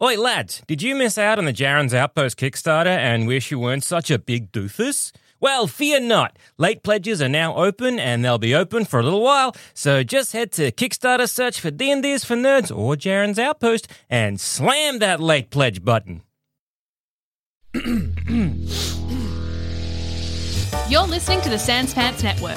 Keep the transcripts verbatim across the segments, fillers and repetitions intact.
Oi, lads, did you miss out on the Jaren's Outpost Kickstarter and wish you weren't such a big doofus? Well, fear not. Late pledges are now open, and they'll be open for a little while, so just head to Kickstarter search for D and D's for Nerds or Jaren's Outpost and slam that late pledge button. You're listening to the Sans Pants Network.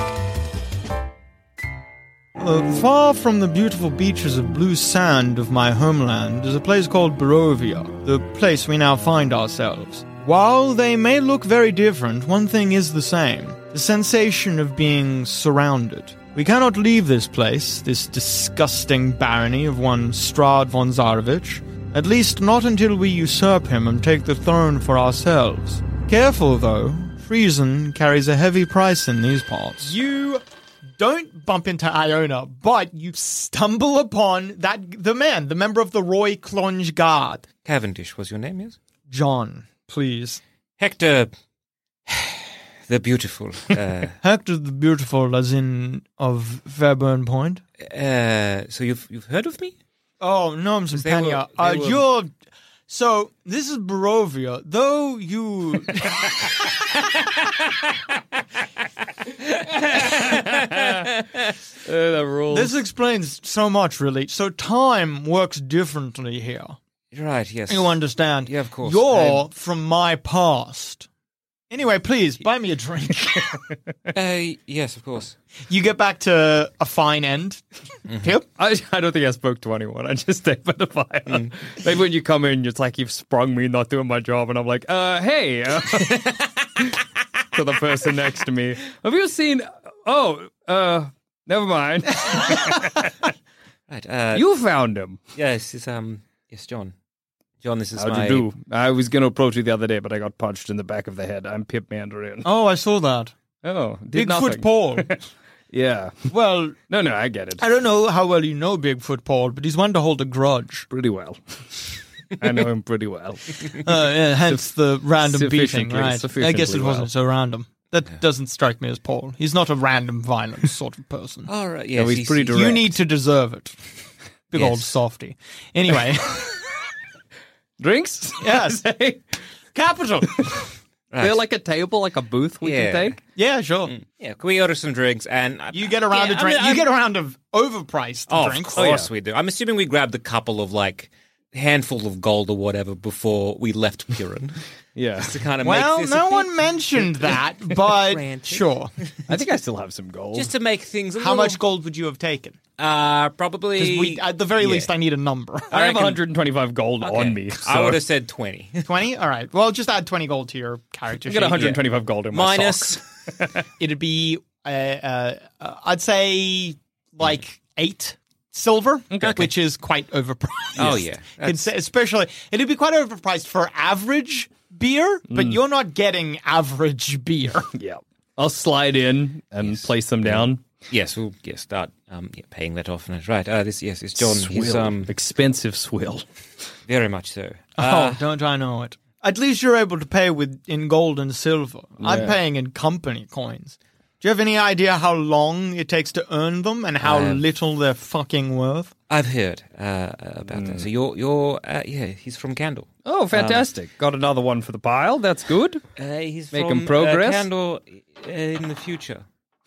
Uh, far from the beautiful beaches of blue sand of my homeland is a place called Barovia, the place we now find ourselves. While they may look very different, one thing is the same, the sensation of being surrounded. We cannot leave this place, this disgusting barony of one Strahd von Zarovich, at least not until we usurp him and take the throne for ourselves. Careful, though, Friesen carries a heavy price in these parts. You don't bump into Iona, but you stumble upon that the man, the member of the Roy Clonge Guard. Cavendish was your name, yes? John, please. Hector the Beautiful. Uh, Hector the Beautiful, as in of Fairburn Point? uh, so you've you've heard of me? Oh, no, I'm some They Pania. were- Uh, they were- you're... So, this is Barovia, though you... the rules. This explains so much, really. So time works differently here. Right, yes. You understand? Yeah, of course. You're I'm- from my past. Anyway, please, buy me a drink. Uh, yes, of course. You get back to a fine end. Yep. I, I don't think I spoke to anyone. I just stayed by the fire. Mm. Maybe when you come in, it's like you've sprung me not doing my job, and I'm like, uh, hey. Uh, to the person next to me. Have you seen... Oh, uh, never mind. Right. Uh, You found him. Yes, it's, um, yes, John. John, this is How'd my... you do? I was going to approach you the other day, but I got punched in the back of the head. I'm Pip Mandarin. Oh, I saw that. Oh, did Bigfoot nothing. Paul. Yeah. Well, No, no, I get it. I don't know how well you know Bigfoot Paul, but he's one to hold a grudge. Pretty well. I know him pretty well. Uh, yeah, hence the random beating, sufficiently- right? I guess it sufficiently wasn't well. so random. That doesn't strike me as Paul. He's not a random violent sort of person. All right, yes. No, he's pretty direct. You need to deserve it. Big Yes. old softy. Anyway. Drinks? Yes. Capital. Right. They're like a table, like a booth we Yeah. can take? Yeah, sure. Yeah, can we order some drinks? And uh, You get a round yeah, of drink. I mean, you I'm- get a round of overpriced Oh, drinks. of course we do. I'm assuming we grabbed a couple of, like, handful of gold or whatever before we left Purin. Yeah. to kind of Well, make this a no bit- one mentioned that, but Frantic. sure. I think I still have some gold. Just to make things a How little... much gold would you have taken? Uh, Because probably... we, at the very yeah. least, I need a number. I, have reckon- one hundred twenty-five gold Okay. on me. So I would have said twenty. twenty? All right. Well, just add twenty gold to your character I sheet. got one hundred twenty-five gold in my Minus... sock. It'd be, uh, uh, uh, I'd say, like eight silver, which is quite overpriced. Oh, yeah. It's, especially, it'd be quite overpriced for average beer, but you're not getting average beer. Yeah. I'll slide in and place them down. Yes, we'll yeah, start um, yeah, paying that off. And right, uh, this yes, it's John. He's Swill. um, Expensive swill. very much so. Uh, Oh, don't I know it. At least you're able to pay with in gold and silver. I'm Yeah. paying in company coins. Do you have any idea how long it takes to earn them and how I have- little they're fucking worth? I've heard uh, about that. So you're you're uh, yeah, he's from Candle. Oh, fantastic. Got another one for the pile. That's good. Uh, he's Making from progress? Uh, Candle uh, in the future.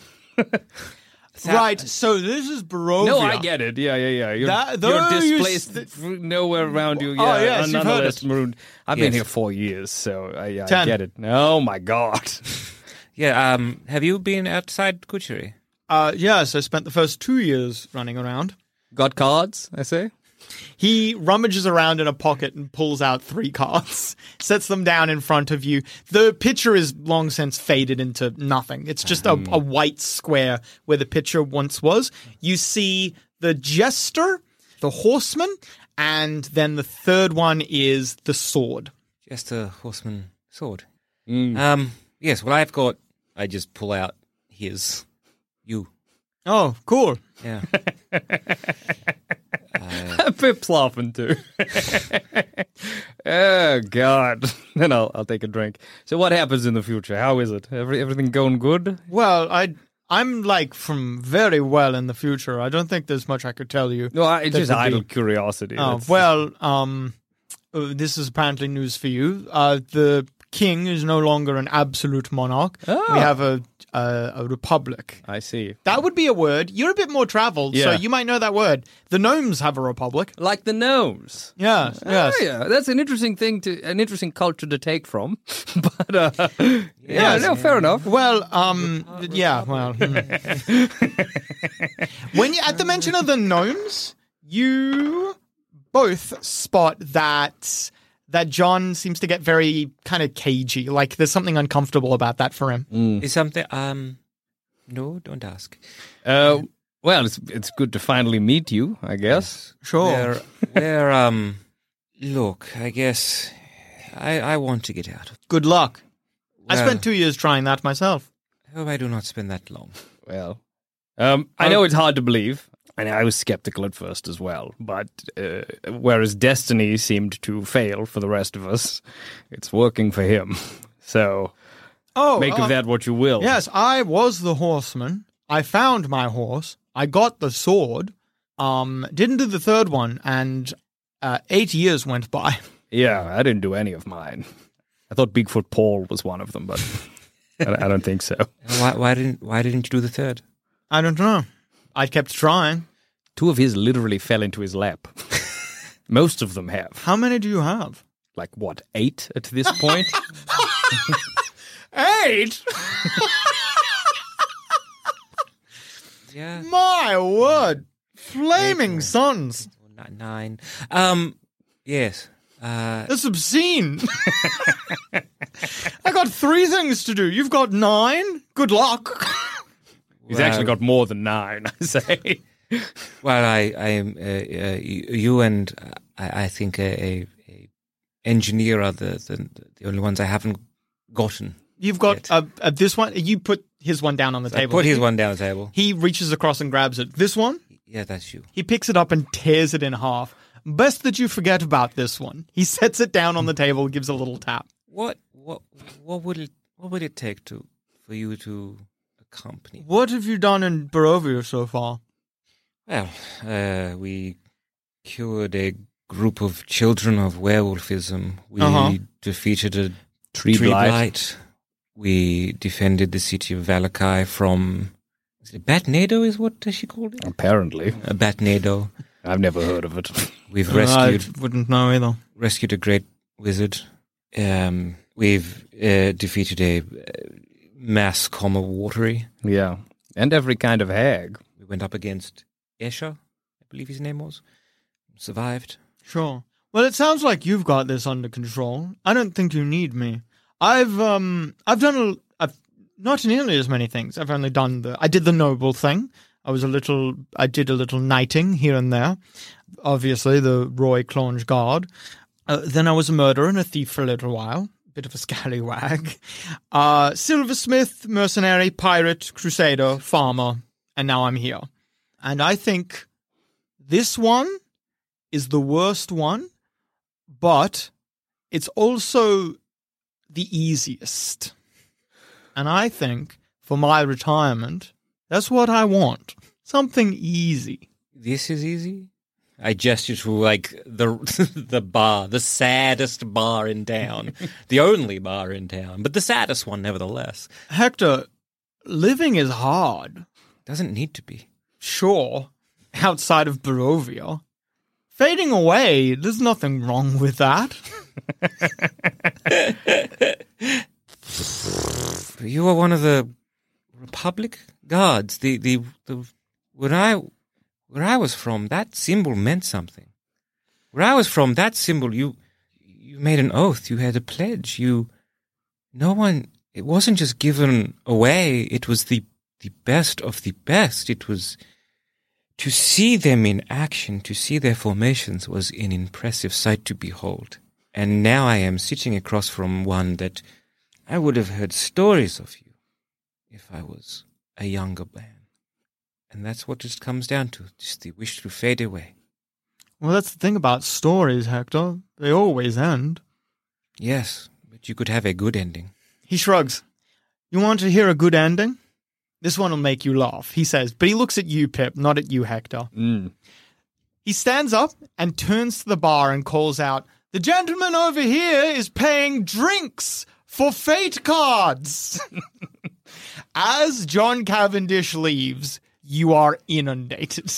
Right, so this is Barovia. No, I get it. Yeah, yeah, yeah. You're, That- you're though you displaced s- f- nowhere around you. Yeah, Oh, yes, and you've heard nonetheless it. marooned. I've Yes. been here four years, so I, yeah, I Ten. get it. Oh, my God. Yeah. Um. Have you been outside Kucheri? Uh, yes, I spent the first two years running around. Got cards, I say? He rummages around in a pocket and pulls out three cards, sets them down in front of you. The picture is long since faded into nothing. It's just a, a white square where the picture once was. You see the jester, the horseman, and then the third one is the sword. Just a horseman sword. Um. Yes. Well, I've got. I just pull out his. You. Oh, cool. Yeah. Pip's laughing too. Oh, God. Then I'll, I'll take a drink. So what happens in the future? How is it? Every, everything going good? Well, I, I'm like from very well in the future. I don't think there's much I could tell you. No, I, it's That just would be- idle curiosity. Oh, That's- well, um, uh, this is apparently news for you. Uh, the king is no longer an absolute monarch. Oh. We have a, a a republic. I see. That would be a word. You're a bit more traveled, so Yeah. you might know that word. The gnomes have a republic. Like the gnomes. Yes, yes. Oh, yeah, that's an interesting thing to, an interesting culture to take from. but uh, yeah, Yes. no, fair enough. Well, um, yeah, well. hmm. When you, at the mention of the gnomes, you both spot that that John seems to get very kind of cagey. Like there's something uncomfortable about that for him. Is something, um, no, don't ask. Uh, well, it's it's good to finally meet you, I guess. Sure. Where, where, um, look, I guess I, I want to get out of. Good luck. I Well, spent two years trying that myself. I hope I do not spend that long. Well, um, I know it's hard to believe, and I was skeptical at first as well. But uh, whereas destiny seemed to fail for the rest of us, it's working for him. So Oh, make uh, of that what you will. Yes, I was the horseman. I found my horse. I got the sword. Um, didn't do the third one, and uh, eight years went by. Yeah, I didn't do any of mine. I thought Bigfoot Paul was one of them, but I, I don't think so. Why, why didn't Why didn't you do the third? I don't know. I kept trying. Two of his literally fell into his lap. Most of them have. How many do you have? Like, what, eight at this point? Eight? Yeah, My word. Flaming sons. N- nine. Um, yes. Uh, That's obscene. I got three things to do. You've got nine? Good luck. He's well, actually got more than nine, I say. Well, I, I am uh, uh, you and uh, I, I think a, a, a engineer are the, the the only ones I haven't gotten. You've got Yet. uh, uh, this one. You put his one down on the I table. put his one down the table. He reaches across and grabs it. This one? Yeah, that's you. He picks it up and tears it in half. Best that you forget about this one. He sets it down on the table, gives a little tap. What what what would it what would it take to for you to accompany? What have you done in Barovia so far? Well, uh, we cured a group of children of werewolfism. We Uh-huh. defeated a Tree tree blight. blight. We defended the city of Valakai from is it Batnado is what she called it? Apparently. A Batnado. I've never heard of it. We've rescued I wouldn't know either. rescued a great wizard. Um, we've uh, defeated a uh, mass comma watery. Yeah. And every kind of hag. We went up against Escher, I believe his name was. Survived. Sure. Well, it sounds like you've got this under control. I don't think you need me. I've um I've done a I've not nearly as many things. I've only done the I did the noble thing. I was a little I did a little knighting here and there. Obviously the Roy Clonge Guard. Uh, then I was a murderer and a thief for a little while. Bit of a scallywag. Uh silversmith, mercenary, pirate, crusader, farmer, and now I'm here. And I think this one is the worst one, but it's also the easiest. And I think for my retirement, that's what I want. Something easy. This is easy. I gesture to like the the bar, the saddest bar in town, the only bar in town, but the saddest one nevertheless. Hector, living is hard. Doesn't need to be. Sure, outside of Barovia. Fading away, there's nothing wrong with that. You are one of the Republic Guards. The the the where I where I was from, that symbol meant something. Where I was from, that symbol you you made an oath. You had a pledge. You no one. It wasn't just given away. It was the the best of the best. It was to see them in action. To see their formations was an impressive sight to behold. And now I am sitting across from one that I would have heard stories of you if I was a younger man. And that's what it comes down to, just the wish to fade away. Well, that's the thing about stories, Hector. They always end. Yes, but you could have a good ending. He shrugs. You want to hear a good ending? This one will make you laugh, he says, but he looks at you, Pip, not at you, Hector. Mm. He stands up and turns to the bar and calls out, The gentleman over here is paying drinks for fate cards. As John Cavendish leaves, you are inundated.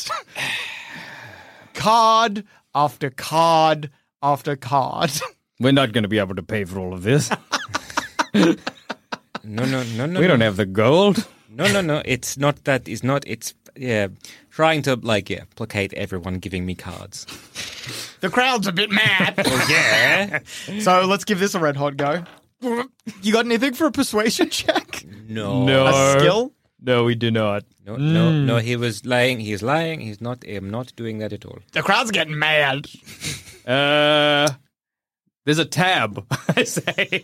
Card after card after card. We're not going to be able to pay for all of this. No, no, no, no. We don't no. have the gold. No, no, no. It's not that. It's not. It's, yeah, trying to, like, yeah, placate everyone giving me cards. The crowd's a bit mad. Oh, yeah. So let's give this a red hot go. You got anything for a persuasion check? No. No. A skill? No, we do not. No, no, no. He was lying. He's lying. He's not. I'm not doing that at all. The crowd's getting mad. Uh, there's a tab, I say.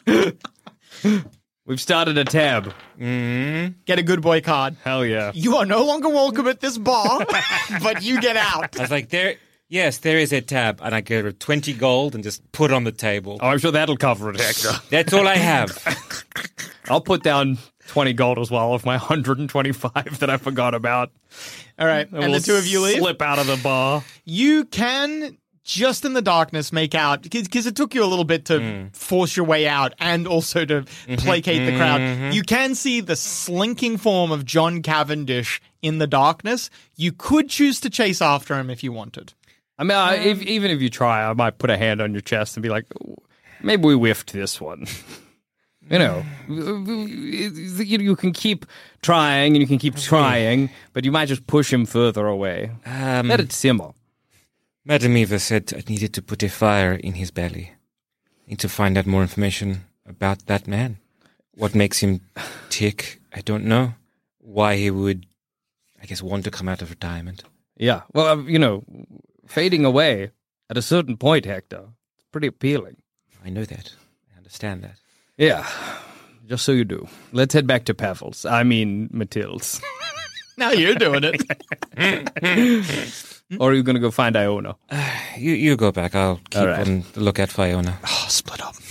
We've started a tab. Mm. Get a good boy card. Hell yeah. You are no longer welcome at this bar, but you get out. I was like, there. Yes, there is a tab, and I give her twenty gold and just put it on the table. Oh, I'm sure that'll cover it, Hector. That's all I have. I'll put down twenty gold as well of my one hundred twenty-five that I forgot about. All right, and, we'll the two of you leave. Slip out of the bar. You can, just in the darkness, make out, because it took you a little bit to mm. force your way out and also to mm-hmm, placate the crowd. Mm-hmm. You can see the slinking form of John Cavendish in the darkness. You could choose to chase after him if you wanted. I mean, I, if, even if you try, I might put a hand on your chest and be like, maybe we whiffed this one. You know, you can keep trying and you can keep trying, but you might just push him further away. Um, Let it simmer. Madame Eva said I needed to put a fire in his belly. I need to find out more information about that man. What makes him tick, I don't know. Why he would, I guess, want to come out of retirement. Yeah, well, you know, fading away at a certain point, Hector, it's pretty appealing. I know that. I understand that. Yeah, just so you do. Let's head back to Pavel's. I mean, Matilda's. Now you're doing it. Or are you going to go find Iona? Uh, you you go back. I'll keep right. on the lookout for Iona. Oh, split up.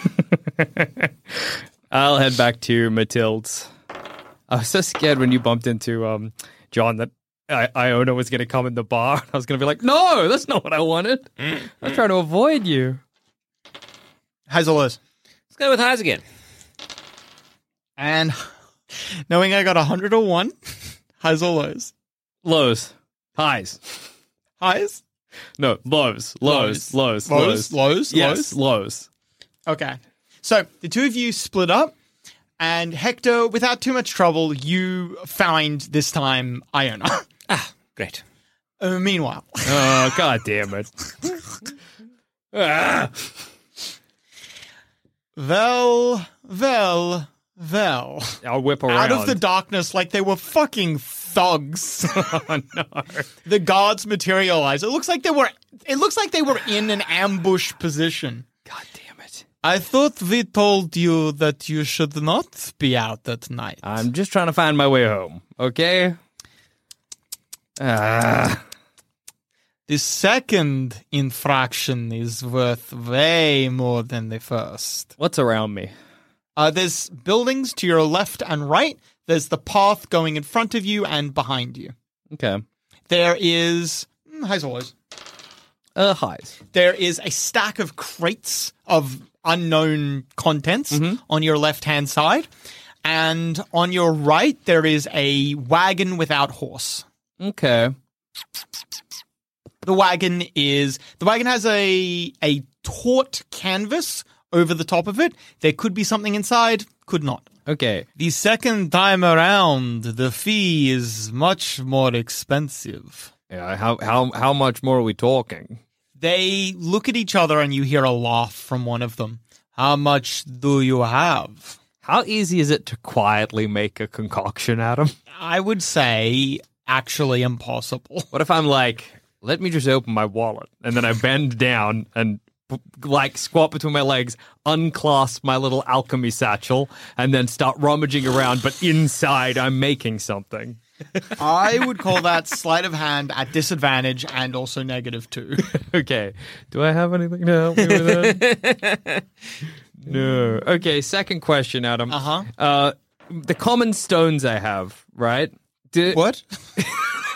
I'll head back to Matilda's. I was so scared when you bumped into um, John that I- Iona was going to come in the bar. I was going to be like, no, that's not what I wanted. I was trying to avoid you. How's all this? Let's go with highs again. And knowing I got one hundred or one, highs or lows? Lows. Highs. Highs? No, lows. Lows. Lows. Lows? Lows? Yes, Lows? lows. Okay. So the two of you split up, and Hector, without too much trouble, you find this time Iona. Ah, great. Uh, meanwhile. Oh, god damn it. ah. Well, well, well. I'll whip around. Out of the darkness like they were fucking thugs. Oh, no. The guards materialize. It looks like they were it looks like they were in an ambush position. God damn it. I thought we told you that you should not be out at night. I'm just trying to find my way home, okay? Ah. The second infraction is worth way more than the first. What's around me? Uh, there's buildings to your left and right. There's the path going in front of you and behind you. Okay. There is... Highs or lows? Uh, highs. There is a stack of crates of unknown contents Mm-hmm. on your left-hand side. And on your right, there is a wagon without horse. Okay. The wagon is... The wagon has a a taut canvas over the top of it. There could be something inside, could not. Okay. The second time around, the fee is much more expensive. Yeah, how how how much more are we talking? They look at each other and you hear a laugh from one of them. How much do you have? How easy is it to quietly make a concoction, Adam? I would say actually impossible. What if I'm like, let me just open my wallet, and then I bend down and like squat between my legs, unclasp my little alchemy satchel, and then start rummaging around, but inside I'm making something. I would call that sleight of hand at disadvantage and also negative two. Okay. Do I have anything to help me with that? No. Okay, second question, Adam. Uh-huh. Uh, the common stones I have, right? Do, What?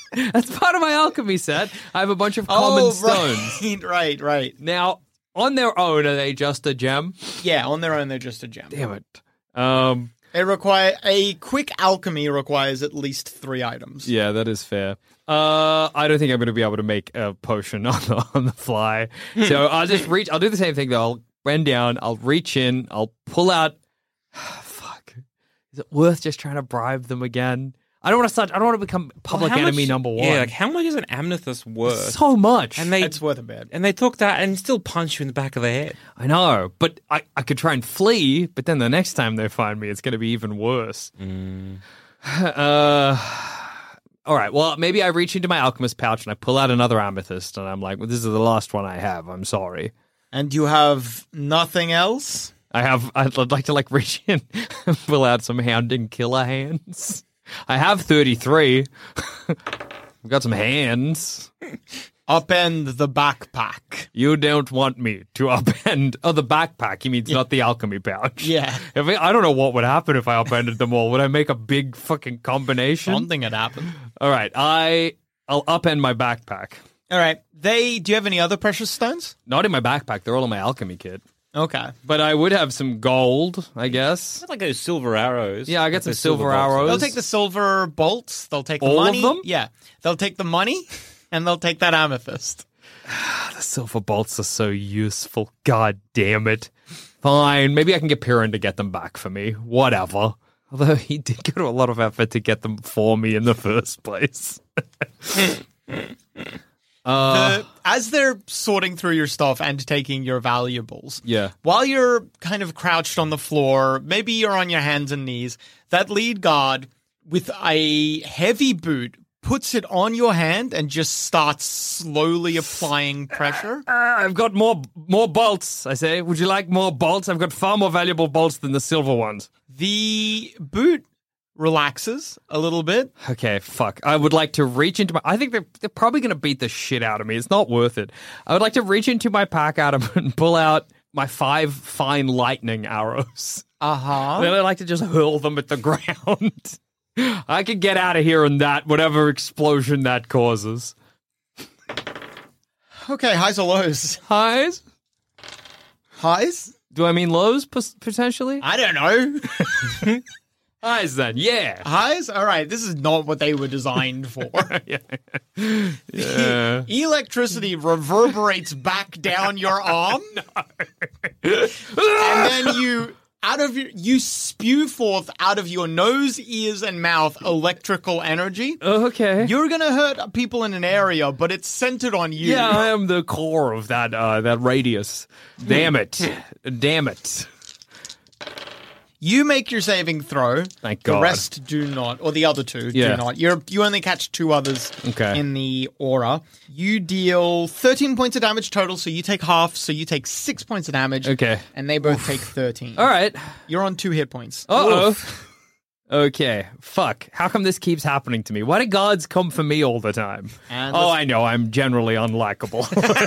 That's part of my alchemy set. I have a bunch of common oh, stones. Right, right, right. Now, on their own, are they just a gem? Yeah, on their own, they're just a gem. Damn it. Um, It require a quick alchemy requires at least three items. yeah, that is fair. Uh, I don't think I'm going to be able to make a potion on the, on the fly. So I'll just reach. I'll do the same thing though. I'll bend down. I'll reach in. I'll pull out. Fuck. Is it worth just trying to bribe them again? I don't want to start. I don't want to become public Well, how enemy much- number one. Yeah, like how much is an amethyst worth? So much. and they It's worth a bit. and they took that and still punch you in the back of the head. I know, but I, I could try and flee, but then the next time they find me, it's going to be even worse. Uh, all right, well, maybe I reach into my alchemist pouch and I pull out another amethyst, and I'm like, well, this is the last one I have. I'm sorry. And you have nothing else? I have, I'd like to like reach in and pull out some hounding killer hands. I have thirty-three. I've got some hands. Upend the backpack. You don't want me to upend. Oh, the backpack. He means not the alchemy pouch. Yeah. If I, I don't know what would happen if I upended them all. Would I make a big fucking combination? Something had happened. All right, I I'll upend my backpack. All right. They. Do you have any other precious stones? Not in my backpack. They're all in my alchemy kit. Okay. But I would have some gold, I guess. Like those silver arrows. Yeah, I got Like some those silver bolts. arrows. They'll take the silver bolts. They'll take the All of money. them? Yeah. They'll take the money, and they'll take that amethyst. The silver bolts are so useful. God damn it. Fine. Maybe I can get Piran to get them back for me. Whatever. Although he did go to a lot of effort to get them for me in the first place. uh, The, as they're sorting through your stuff and taking your valuables, yeah. while you're kind of crouched on the floor, maybe you're on your hands and knees, that lead guard with a heavy boot puts it on your hand and just starts slowly applying pressure. Uh, I've got more more bolts, I say. Would you like more bolts? I've got far more valuable bolts than the silver ones. The boot relaxes a little bit. Okay, fuck. I would like to reach into my... I think they're, they're probably going to beat the shit out of me. It's not worth it. I would like to reach into my pack, Adam, and pull out my five fine lightning arrows. Uh-huh. Then I'd like to just hurl them at the ground. I could get out of here in that, whatever explosion that causes. Okay, highs or lows? Highs? Highs? Do I mean lows, p- potentially? I don't know. Highs, then. Yeah. Highs? All right, this is not what they were designed for. Yeah. Electricity reverberates back down your arm. And then you out of your, you spew forth out of your nose, ears, and mouth electrical energy. Okay. You're gonna hurt people in an area, but it's centered on you. Yeah, I am the core of that uh, that radius. Damn it. Damn it. You make your saving throw. Thank The God. rest do not, or the other two Yeah. do not. You're you only catch two others Okay. in the aura. You deal thirteen points of damage total, so you take half, so you take six points of damage. Okay. And they both take thirteen. All right. You're on two hit points. Uh-oh. Oof. Okay. Fuck. How come this keeps happening to me? Why do gods come for me all the time? And oh, let's- I know. I'm generally unlikable.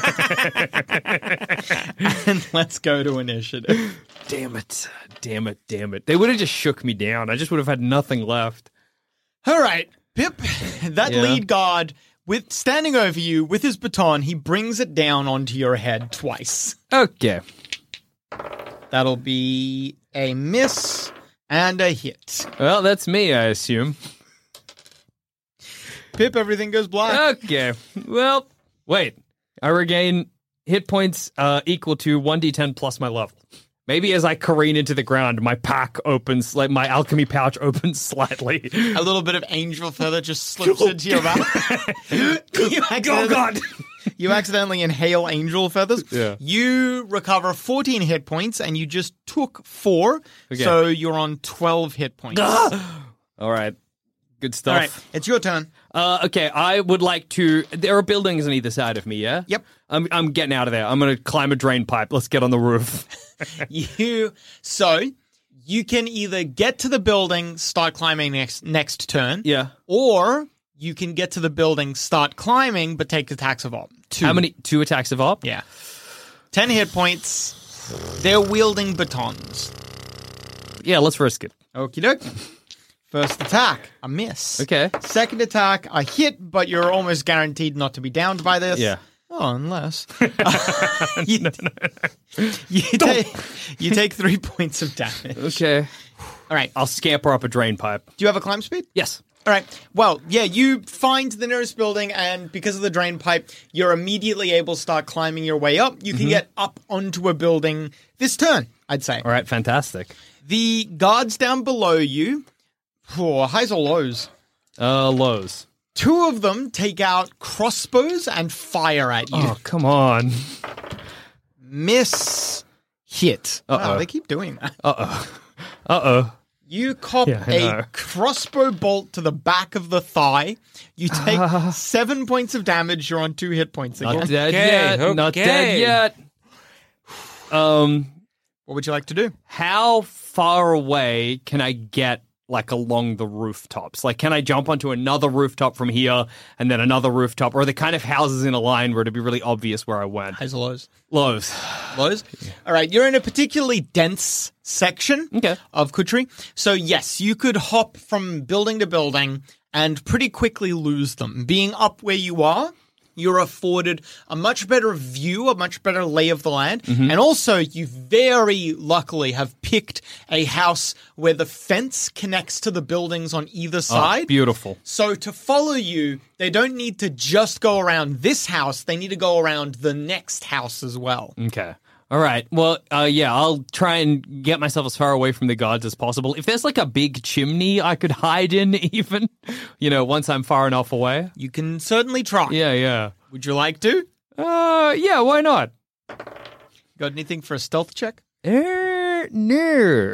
And let's go to initiative. Damn it. Damn it. Damn it. They would have just shook me down. I just would have had nothing left. All right, Pip, that Yeah. lead guard with standing over you with his baton, he brings it down onto your head twice. Okay. That'll be a miss and a hit. Well, that's me, I assume. Pip, everything goes black. Okay. Well, wait. I regain hit points uh, equal to one d ten plus my level. Maybe as I careen into the ground, my pack opens, like my alchemy pouch opens slightly. A little bit of angel feather just slips into your mouth. you, Oh, accidentally, God. you accidentally inhale angel feathers. Yeah. You recover fourteen hit points, and you just took four, Okay. so you're on twelve hit points. All right. Good stuff. All right, it's your turn. Uh, okay, I would like to... There are buildings on either side of me, yeah? Yep. I'm, I'm getting out of there. I'm going to climb a drain pipe. Let's get on the roof. You so you can either get to the building, start climbing next next turn, Yeah. or you can get to the building, start climbing, but take attacks of op. Two. How many? Two attacks of op? Yeah, ten hit points. They're wielding batons. Yeah, let's risk it. Okie doke. First attack, a miss. Okay. Second attack, a hit, but you're almost guaranteed not to be downed by this. Yeah. Oh, unless. you, no, no, no. You, take, you take three points of damage. Okay. All right. I'll scamper up a drain pipe. Do you have a climb speed? Yes. All right. Well, yeah, you find the nearest building, and because of the drain pipe, you're immediately able to start climbing your way up. You can Mm-hmm. get up onto a building this turn, I'd say. All right, fantastic. The guards down below you, oh, highs or lows? Uh, lows. Two of them take out crossbows and fire at you. Oh, come on. Miss hit. Uh-oh. Wow, they keep doing that. Uh-oh. Uh-oh. You cop Yeah, I a know. crossbow bolt to the back of the thigh. You take seven points of damage. You're on two hit points again. Not dead Okay, yet. Not okay. dead yet. Um, What would you like to do? how far away can I get, like, along the rooftops? Like, can I jump onto another rooftop from here and then another rooftop? Or are the kind of houses in a line where it'd be really obvious where I went? Highs or lows? Lows. Lows? All right, you're in a particularly dense section Okay. of Kutri. So, yes, you could hop from building to building and pretty quickly lose them. Being up where you are, you're afforded a much better view, a much better lay of the land. Mm-hmm. And also, you very luckily have picked a house where the fence connects to the buildings on either side. Oh, beautiful. So to follow you, they don't need to just go around this house. They need to go around the next house as well. Okay. All right. Well, uh, yeah, I'll try and get myself as far away from the guards as possible. If there's like a big chimney I could hide in, even, you know, once I'm far enough away. You can certainly try. Yeah, yeah. Would you like to? Uh, yeah, why not? Got anything for a stealth check? Er, no.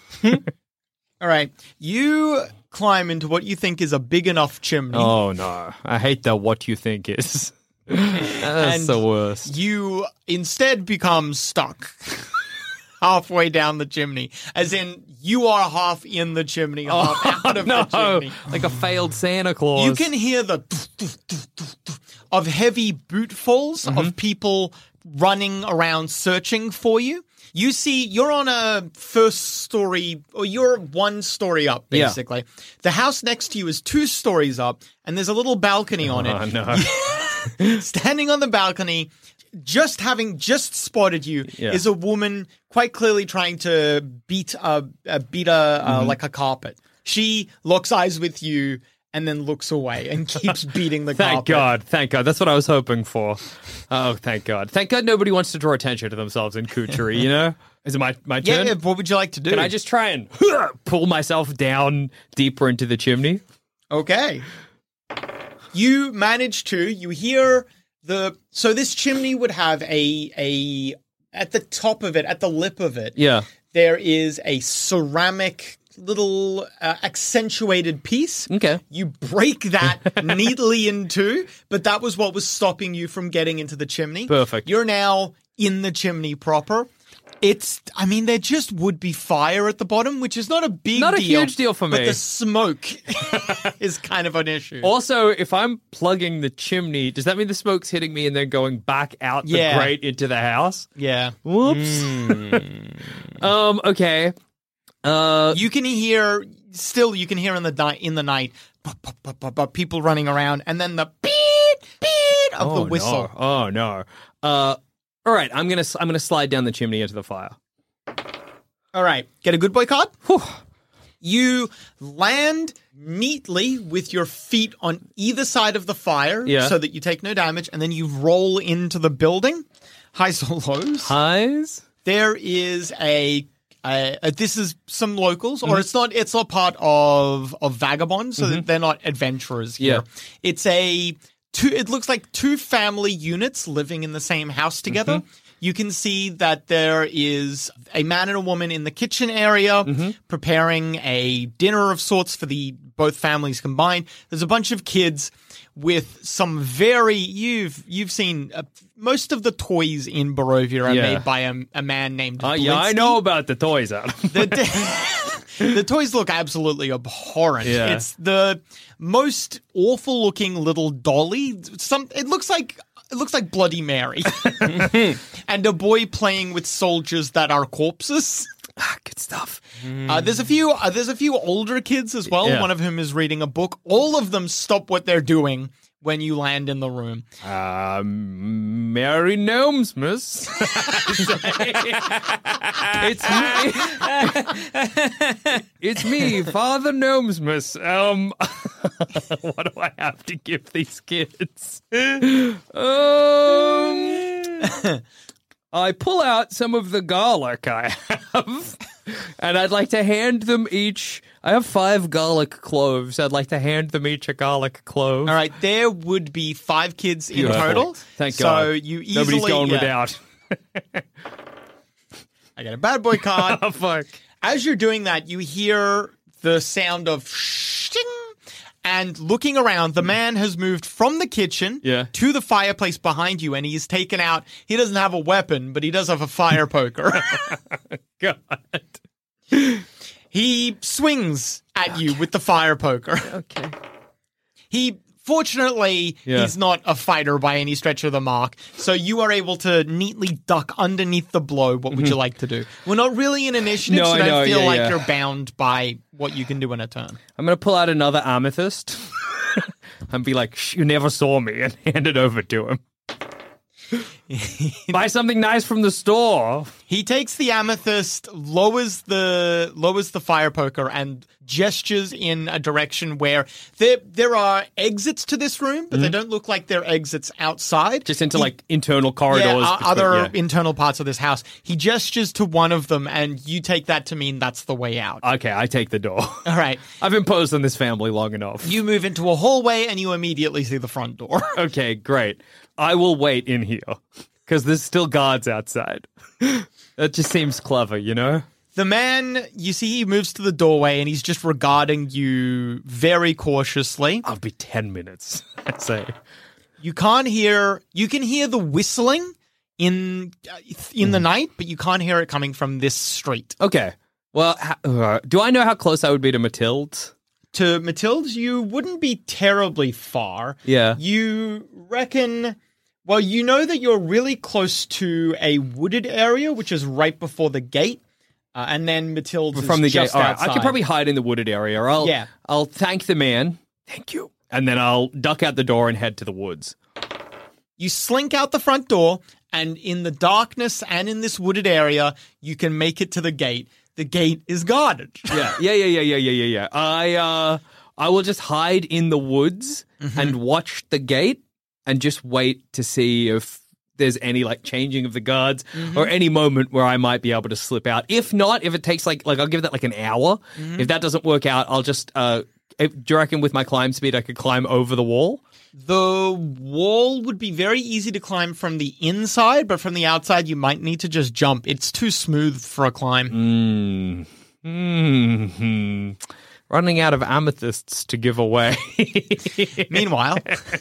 All right. You climb into what you think is a big enough chimney. Oh, no. I hate that what you think is. That's And the worst. You instead become stuck halfway down the chimney. As in, you are half in the chimney, half out of no, the chimney. like a failed Santa Claus. You can hear the of heavy boot falls Mm-hmm. of people running around searching for you. You see, you're on a first story, or you're one story up, Yeah. basically. The house next to you is two stories up, and there's a little balcony on Oh, it. no. Standing on the balcony, just having just spotted you, Yeah. is a woman quite clearly trying to beat a, a beat a uh, Mm-hmm. like a carpet. She locks eyes with you and then looks away and keeps beating the Thank carpet. God. Thank God. That's what I was hoping for. Oh, thank God. Thank God nobody wants to draw attention to themselves in Kuchery, you know? Is it my, my Yeah, turn? yeah, what would you like to do? Can I just try and pull myself down deeper into the chimney? Okay. You manage to. You hear the. So this chimney would have a a at the top of it, at the lip of it. Yeah. There is a ceramic little uh, accentuated piece. Okay. You break that neatly in two, but that was what was stopping you from getting into the chimney. Perfect. You're now in the chimney proper. It's, I mean, there just would be fire at the bottom, which is not a big Not a deal. huge deal for But me. the smoke is kind of an issue. Also, if I'm plugging the chimney, does that mean the smoke's hitting me and then going back out the Yeah. grate into the house? Yeah. Whoops. um, okay. Uh, You can hear, still you can hear in the di- in the night, bup, bup, bup, bup, bup, people running around, and then the beep, beep of oh, the whistle. No. Oh, no. Uh, all right, I'm going to I'm gonna slide down the chimney into the fire. All right, get a good boy card. You land neatly with your feet on either side of the fire Yeah. so that you take no damage, and then you roll into the building. Highs or lows? Highs? There is a, a, a this is some locals, Mm-hmm. or it's not. It's not part of of Vagabond, so that they're not adventurers here. Yeah. It's a two. It looks like two family units living in the same house together. Mm-hmm. You can see that there is a man and a woman in the kitchen area Mm-hmm. preparing a dinner of sorts for the both families combined. There's a bunch of kids with some very you've you've seen uh, most of the toys in Barovia are Yeah. made by a, a man named Uh, yeah, I Blinsky. know about the toys, Adam. The, the toys look absolutely abhorrent. Yeah. It's the most awful looking little dolly. Some it looks like it looks like Bloody Mary. And a boy playing with soldiers that are corpses. Ah, good stuff. Uh, there's a few. Uh, there's a few older kids as well. Yeah. One of whom is reading a book. All of them stop what they're doing when you land in the room. Um, Merry Gnomes, miss. It's me. It's me, Father Gnomes, miss. Um, what do I have to give these kids? Um, I pull out some of the garlic I have, and I'd like to hand them each. I have five garlic cloves. I'd like to hand them each a garlic clove. All right, there would be five kids in Beautiful. total. Thank so God. you easily Nobody's going yeah. without. I got a bad boy card. Oh, fuck. As you're doing that, you hear the sound of shing, and looking around, the man has moved from the kitchen Yeah. to the fireplace behind you, and he's taken out, he doesn't have a weapon, but he does have a fire poker. God. He swings at you with the fire poker. Okay. He, fortunately, Yeah. he's not a fighter by any stretch of the mark, so you are able to neatly duck underneath the blow. What would you like to do? We're not really in initiative, No, so I don't know, feel yeah, like yeah. you're bound by what you can do in a turn. I'm going to pull out another amethyst and be like, Shh, you never saw me, and hand it over to him. Buy something nice from the store. He takes the amethyst, lowers the lowers the fire poker, and gestures in a direction where there there are exits to this room, but they don't look like they're exits outside. Just into He- like internal corridors. Yeah, o- between- other yeah. internal parts of this house. He gestures to one of them, and you take that to mean that's the way out. Okay, I take the door. All right. I've imposed on this family long enough. You move into a hallway, and you immediately see the front door. Okay, great. I will wait in here because there's still guards outside. That just seems clever, you know? The man, you see he moves to the doorway, and he's just regarding you very cautiously. I'll be ten minutes, I say. You can't hear, you can hear the whistling in in the night, but you can't hear it coming from this street. Okay. Well, ha- uh, do I know how close I would be to Mathilde? To Mathilde's, you wouldn't be terribly far. Yeah. You reckon, well, you know that you're really close to a wooded area, which is right before the gate. Uh, and then Mathilde's From the is gate. just All right, outside. I could probably hide in the wooded area. I'll, Yeah. I'll thank the man. Thank you. And then I'll duck out the door and head to the woods. You slink out the front door, and in the darkness and in this wooded area, you can make it to the gate. The gate is guarded. Yeah, yeah, yeah, yeah, yeah, yeah, yeah, yeah. I, uh, I will just hide in the woods and watch the gate and just wait to see if there's any like changing of the guards or any moment where I might be able to slip out. If not, if it takes like like I'll give that like an hour. If that doesn't work out, I'll just uh, if, do you reckon with my climb speed I could climb over the wall? The wall would be very easy to climb from the inside, but from the outside, you might need to just jump. It's too smooth for a climb. Mm. Hmm. Running out of amethysts to give away. Meanwhile,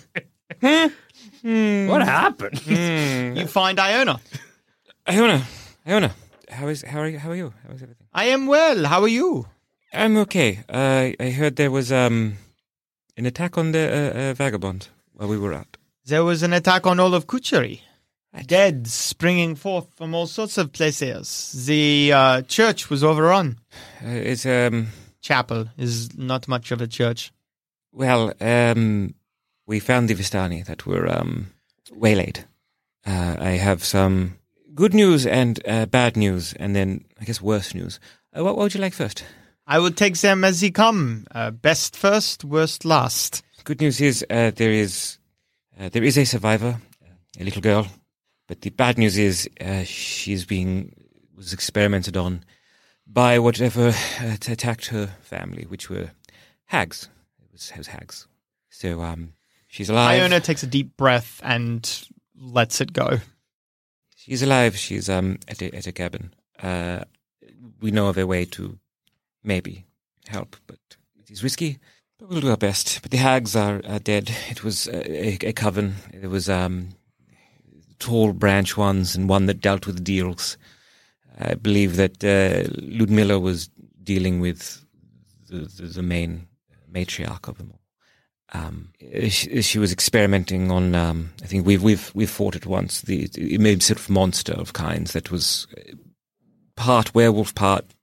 What happened? you find Iona. Iona, Iona, how is how are you? How are you? How is everything? I am well. How are you? I'm okay. Uh, I heard there was um an attack on the uh, uh, vagabond while we were out. There was an attack on Olaf Kucheri. Dead, springing forth from all sorts of places. The uh, church was overrun. Uh, it's um Chapel is not much of a church. well um we found the Vistani that were um waylaid. Uh, I have some good news and uh, bad news, and then I guess worse news. Uh, what, what would you like first? I will take them as they come. Uh, best first, worst last. Good news is uh, there is uh, there is a survivor, a little girl, but the bad news is uh, she's being was experimented on by whatever uh, t- attacked her family, which were hags. It was, it was hags. So um, she's alive. Iona takes a deep breath and lets it go. She's alive. She's um at a at a cabin. Uh, we know of a way to maybe help, but it is risky. But we'll do our best. But the hags are, are dead. It was a, a, a coven. There was um tall branch ones and one that dealt with deals. I believe that uh, Ludmilla was dealing with the, the, the main matriarch of them all. Um, she, she was experimenting on. Um, I think we've we've we've fought it once. The it made sort of monster of kinds that was part werewolf, part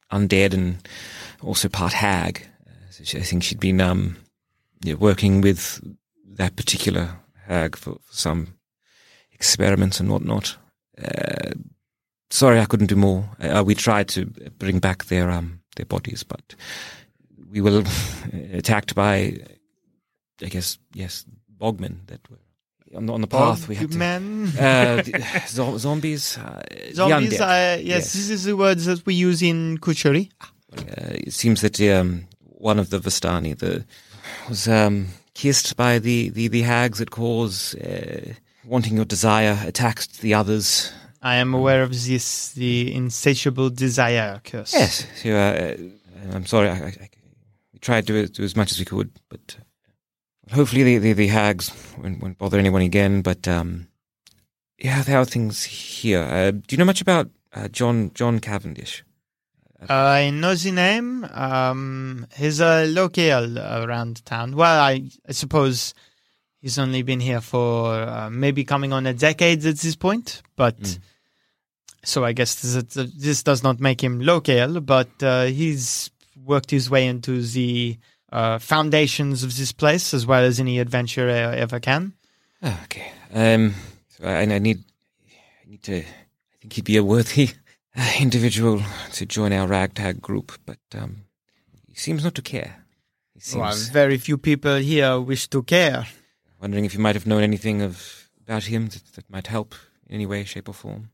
undead and also part hag. Uh, so she, I think she'd been um, yeah, working with that particular hag for, for some experiments and whatnot. Uh, sorry, I couldn't do more. Uh, we tried to bring back their um, their bodies, but we were attacked by, I guess, yes, bogmen that were on the, on the path. We had to, men. uh, the, zo- zombies. Uh, Zombies. the undead. Uh, yes, Yes. this is the words that we use in Kuchari. Uh, it seems that um, one of the Vistani the, was um, kissed by the, the, the hags that cause uh, wanting your desire, attacked the others. I am aware of this, the insatiable desire curse. Yes, so, uh, I'm sorry. I, I, I, we tried to do as much as we could, but uh, hopefully the, the, the hags won't, won't bother anyone again. But um, yeah, there are things here. Uh, do you know much about uh, John John Cavendish? Uh, I know the name. Um, he's a local around town. Well, I, I suppose he's only been here for uh, maybe coming on a decade at this point. But Mm. so I guess this, this does not make him local, but uh, he's worked his way into the uh, foundations of this place as well as any adventurer ever can. Oh, okay. Um, so I, I need, I need to. I think he'd be a worthy uh, individual to join our ragtag group, but um, he seems not to care. He seems Well, very few people here wish to care. wondering if you might have known anything of about him that, that might help in any way, shape, or form.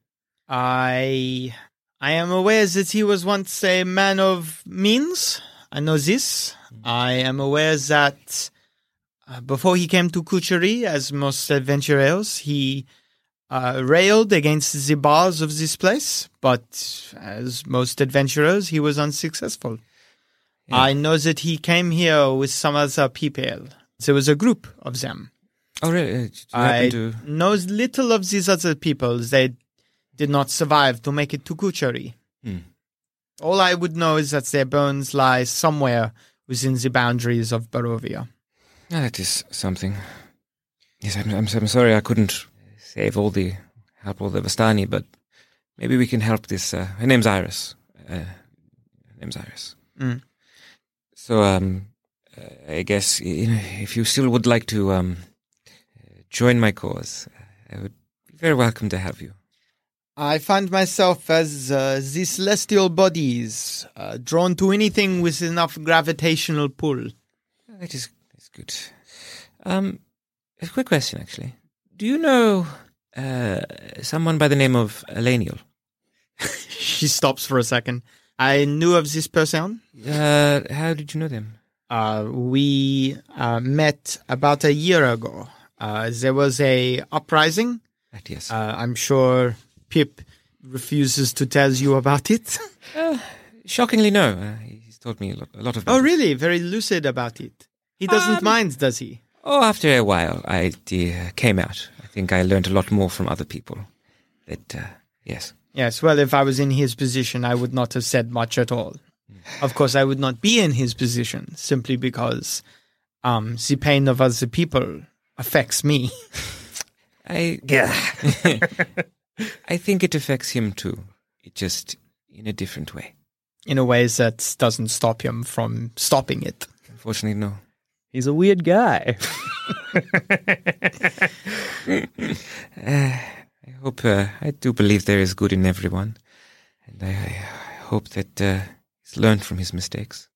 I I am aware that he was once a man of means. I know this. I am aware that uh, before he came to Kuchari, as most adventurers, he uh, railed against the bars of this place. But as most adventurers, he was unsuccessful. Yeah. I know that he came here with some other people. There was a group of them. Oh, really? Uh, do you I happen to? know little of these other people. They did not survive to make it to Kuchari. Hmm. All I would know is that their bones lie somewhere within the boundaries of Barovia. Oh, that is something. Yes, I'm, I'm. I'm sorry I couldn't save all the help all the Vistani, but maybe we can help this. Uh, her name's Iris. Uh, her name's Iris. Mm. So, um, uh, I guess you know, if you still would like to um, join my cause, I would be very welcome to have you. I find myself as uh, the celestial bodies, uh, drawn to anything with enough gravitational pull. That is that's good. Um, a quick question, actually. Do you know uh, someone by the name of Elenial? She stops for a second. I knew of this person. Uh, how did you know them? Uh, we uh, met about a year ago. Uh, there was a uprising. That yes. Uh, I'm sure Pip refuses to tell you about it. Uh, shockingly, no. Uh, he's told me a lot, a lot of. Oh, really? Very lucid about it. He doesn't Um, mind, does he? Oh, after a while, I uh, came out. I think I learned a lot more from other people. That uh, yes. Yes, well, if I was in his position, I would not have said much at all. Of course, I would not be in his position simply because um, the pain of other people affects me. I yeah. I think it affects him too. It just in a different way. In a way that doesn't stop him from stopping it. Unfortunately, no. He's a weird guy. Uh, I hope. Uh, I do believe there is good in everyone, and I, I hope that uh, he's learned from his mistakes.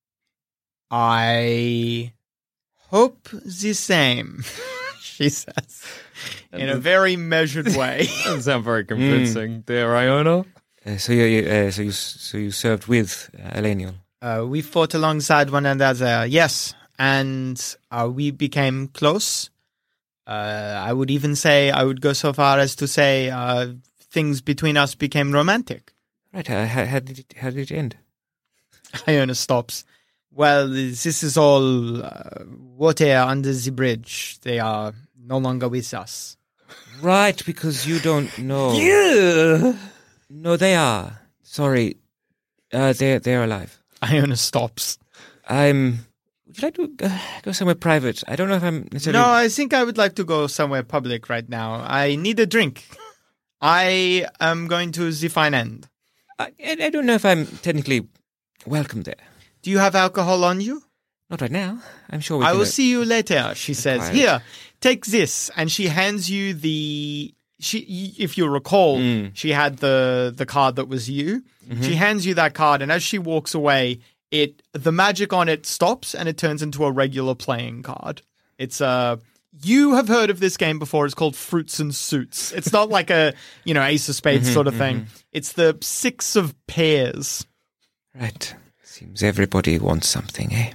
I hope the same, she says, in a very measured way. Doesn't sound very convincing, dear Iona. Uh, so you, you uh, so you, so you served with uh, Elenial. Uh, we fought alongside one another, yes, and uh, we became close. Uh, I would even say, I would go so far as to say uh, things between us became romantic. Right. Uh, how, how did it? How did it end? Iona stops. Well, this is all uh, water under the bridge. They are no longer with us. Right, because you don't know. Yeah. No, they are. Sorry, uh, they're they're alive. Iona stops. I'm. Would you like to uh, go somewhere private? I don't know if I'm necessarily. No, I think I would like to go somewhere public right now. I need a drink. I am going to the fine end. I, I don't know if I'm technically welcome there. Do you have alcohol on you? Not right now. I'm sure we I can... will see you later, she says. Quiet. Here, take this. And she hands you the... She, if you recall, Mm. she had the, the card that was you. Mm-hmm. She hands you that card, and as she walks away, it the magic on it stops, and it turns into a regular playing card. It's Uh, you have heard of this game before. It's called Fruits and Suits. It's not like a, you know, Ace of Spades Mm-hmm, sort of thing. It's the six of pairs. Right. Seems everybody wants something, eh?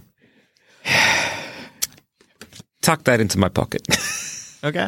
Tuck that into my pocket. Okay.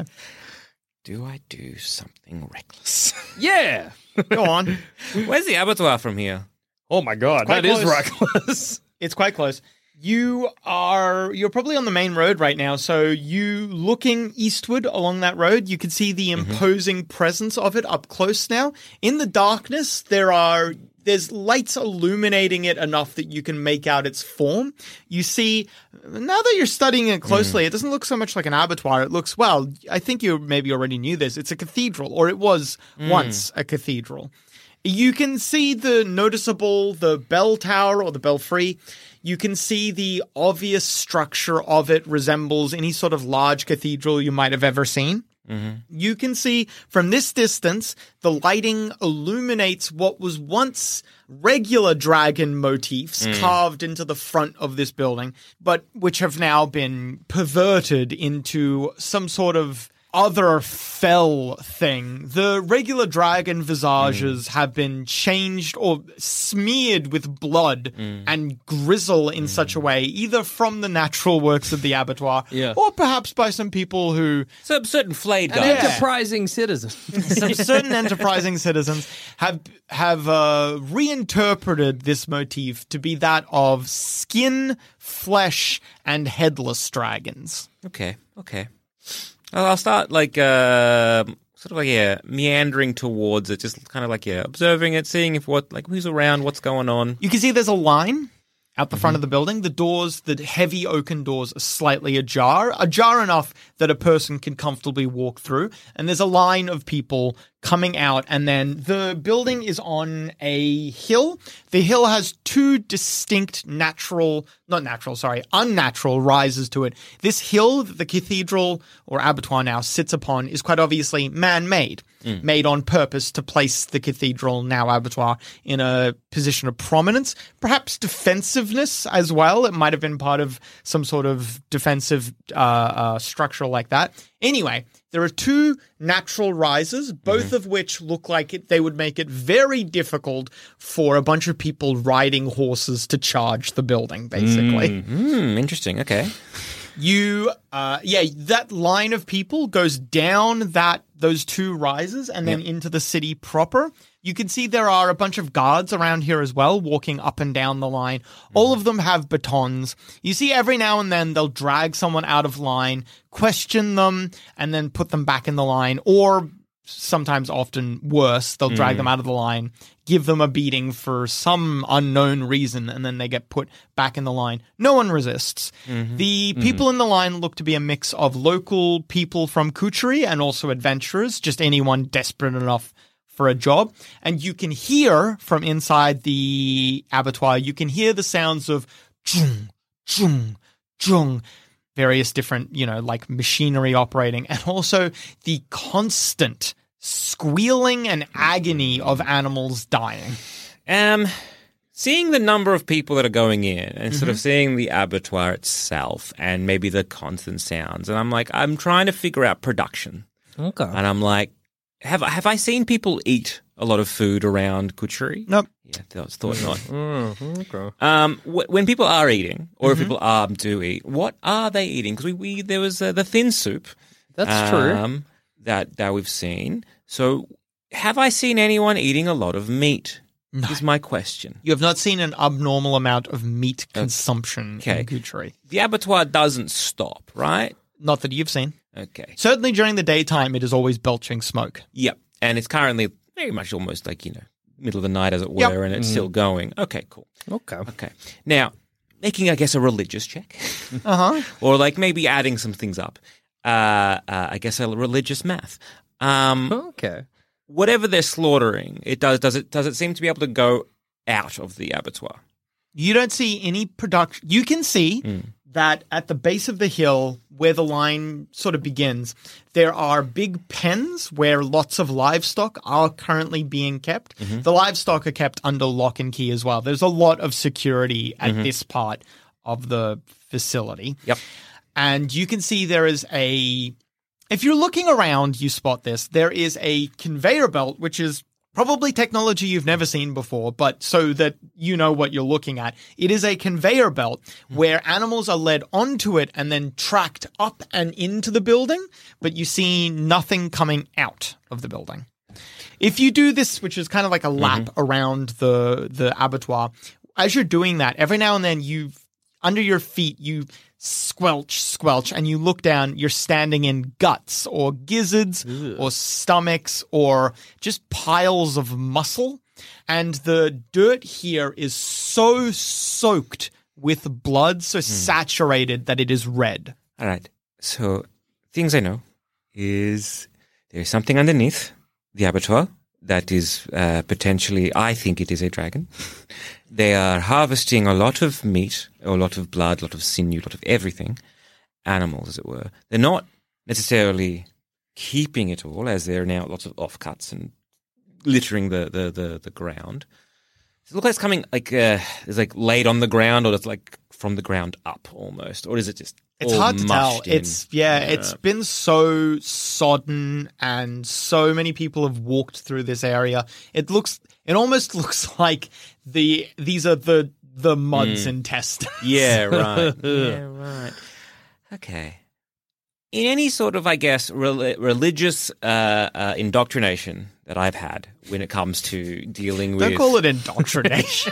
Do I do something reckless? Yeah. Go on. Where's the abattoir from here? Oh my god, Quite that is close. reckless. It's quite close. You are you're probably on the main road right now, so you looking eastward along that road, you can see the imposing presence of it up close now. In the darkness, there are there's lights illuminating it enough that you can make out its form. You see, now that you're studying it closely, it doesn't look so much like an abattoir. It looks, well, I think you maybe already knew this. It's a cathedral, or it was once a cathedral. You can see the noticeable, the bell tower or the belfry. You can see the obvious structure of it resembles any sort of large cathedral you might have ever seen. Mm-hmm. You can see from this distance, the lighting illuminates what was once regular dragon motifs mm. carved into the front of this building, but which have now been perverted into some sort of other fell thing. The regular dragon visages mm. have been changed or smeared with blood mm. and grizzle in mm. such a way, either from the natural works of the abattoir yeah. or perhaps by some people who... Some certain flayed An guys. enterprising citizen. some certain enterprising citizens have have uh, reinterpreted this motif to be that of skin, flesh, and headless dragons. Okay, okay. I'll start like uh, sort of like yeah, meandering towards it, just kind of like yeah, observing it, seeing if what like who's around, what's going on. You can see there's a line out the front of the building. The doors, the heavy oaken doors, are slightly ajar, ajar enough that a person can comfortably walk through. And there's a line of people coming out, and then the building is on a hill. The hill has two distinct natural, not natural, sorry, unnatural rises to it. This hill that the cathedral, or abattoir now, sits upon is quite obviously man-made, mm. made on purpose to place the cathedral, now abattoir, in a position of prominence, perhaps defensiveness as well. It might have been part of some sort of defensive uh, uh, structure like that. Anyway, there are two natural rises, both mm-hmm. of which look like it, they would make it very difficult for a bunch of people riding horses to charge the building, basically. Mm, mm, interesting. Okay. You, uh, yeah, that line of people goes down that those two rises and then yep. into the city proper. You can see there are a bunch of guards around here as well, walking up and down the line. All of them have batons. You see every now and then they'll drag someone out of line, question them, and then put them back in the line. Or sometimes, often worse, they'll drag mm. them out of the line, give them a beating for some unknown reason, and then they get put back in the line. No one resists. Mm-hmm. The people mm-hmm. in the line look to be a mix of local people from Kuchari and also adventurers, just anyone desperate enough for a job. And you can hear from inside the abattoir, you can hear the sounds of chung, chung, chung, various different, you know, like machinery operating, and also the constant squealing and agony of animals dying. Um, seeing the number of people that are going in and mm-hmm. sort of seeing the abattoir itself and maybe the constant sounds, and I'm like, I'm trying to figure out production. Okay. And I'm like, Have have I seen people eat a lot of food around Kuchari? Nope. Yeah, thought, thought not. Mm, okay. Um, wh- when people are eating, or Mm-hmm. if people are do eat, what are they eating? Because we, we there was uh, the thin soup. That's um, true. That that we've seen. So, have I seen anyone eating a lot of meat? No. Is my question. You have not seen an abnormal amount of meat consumption Okay. in Kuchari. The abattoir doesn't stop, right? Not that you've seen. Okay. Certainly during the daytime, it is always belching smoke. Yep. And it's currently very much almost like, you know, middle of the night, as it were, Yep. and it's mm. still going. Okay, cool. Okay. Okay. Now, making, I guess, a religious check. Uh-huh. Or like maybe adding some things up. Uh, uh, I guess a religious math. Um, Okay. Whatever they're slaughtering, it does does it does it seem to be able to go out of the abattoir? You don't see any production. You can see Mm. that at the base of the hill where the line sort of begins, there are big pens where lots of livestock are currently being kept. Mm-hmm. The livestock are kept under lock and key as well. There's a lot of security at Mm-hmm. this part of the facility. Yep. And you can see there is a, if you're looking around, you spot this, there is a conveyor belt, which is probably technology you've never seen before, but so that you know what you're looking at. It is a conveyor belt where animals are led onto it and then tracked up and into the building, but you see nothing coming out of the building. If you do this, which is kind of like a lap around the the abattoir, as you're doing that, every now and then you, under your feet, you squelch, squelch, and you look down, you're standing in guts or gizzards or stomachs or just piles of muscle. And the dirt here is so soaked with blood, so saturated that it is red. All right. So things I know is there's something underneath the abattoir that is uh, potentially, I think it is a dragon. They are harvesting a lot of meat, a lot of blood, a lot of sinew, a lot of everything, animals, as it were. They're not necessarily keeping it all, as there are now lots of offcuts and littering the, the, the, the ground. Does it look like it's coming, like, uh, it's like laid on the ground, or it's like from the ground up almost? Or is it just It's all hard to tell. mushed in? It's yeah, it's been so sodden and so many people have walked through this area. It looks it almost looks like the these are the the mud's intestines. Yeah, right. yeah, right. Okay. In any sort of, I guess, rel- religious uh, uh, indoctrination that I've had when it comes to dealing with... Don't call it indoctrination.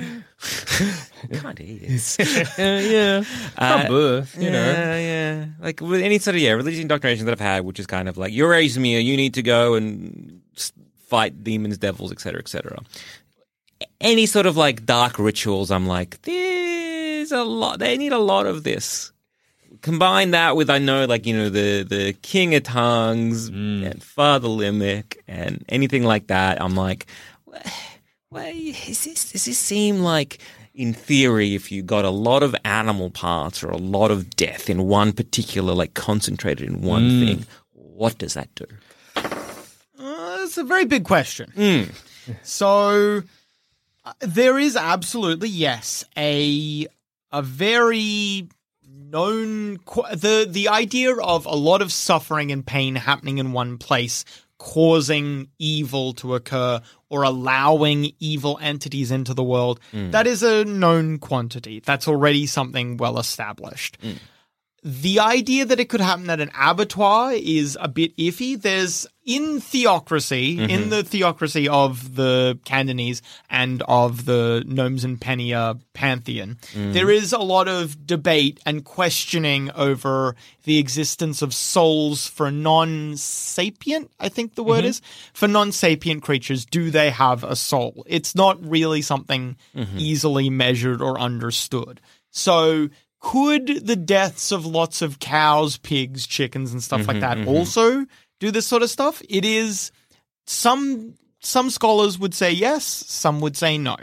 Kind of is. yeah. From birth, you know. Yeah, yeah. Like with any sort of, yeah, religious indoctrination that I've had, which is kind of like, you're raising me, you need to go and s- fight demons, devils, et cetera, et cetera. Any sort of like dark rituals, I'm like, there's a lot, they need a lot of this. Combine that with, I know, like, you know, the, the King of Tongues and Father Limerick and anything like that. I'm like, well, is this, does this seem like, in theory, if you got a lot of animal parts or a lot of death in one particular, like, concentrated in one thing, what does that do? Uh, it's a very big question. Mm. So uh, there is absolutely, yes, a a very known qu- the the idea of a lot of suffering and pain happening in one place causing evil to occur or allowing evil entities into the world. That is a known quantity. That's already something well established. The idea that it could happen at an abattoir is a bit iffy. There's, in theocracy, in the theocracy of the Cantonese and of the Gnomes and Penia pantheon, there is a lot of debate and questioning over the existence of souls for non-sapient, I think the word is, for non-sapient creatures. Do they have a soul? It's not really something easily measured or understood. So could the deaths of lots of cows, pigs, chickens, and stuff like that also do this sort of stuff? It is some some scholars would say yes, some would say no.